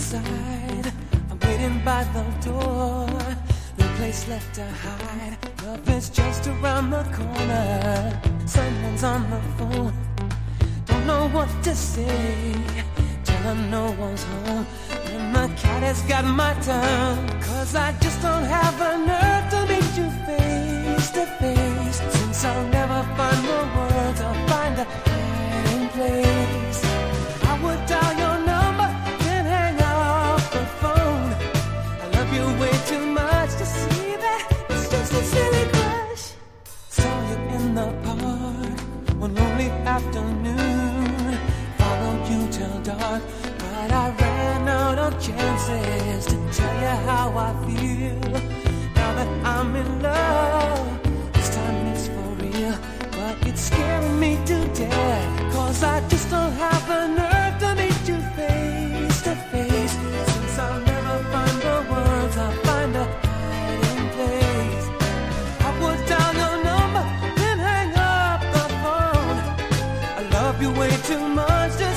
inside. I'm waiting by the door. No place left to hide. Love is just around the corner. Someone's on the phone. Don't know what to say. Tell her no one's home. And the cat has got my tongue. 'Cause I just don't have the nerve to meet you face to face. Since I'll never find the words, I'll find a hiding place. I would dial your number, then hang up the phone. I love you way too much to see that it's just a silly crush. Saw you in the park one lonely afternoon. Followed you till dark, but I ran out of chances to tell you how I feel. Now that I'm in love, this time it's for real. But it's scaring me to death, 'cause I just don't have the nerve to meet you face to face. Since I'll never find the words, I'll find a hiding place. I would dial your number, then hang up the phone. I love you way too much to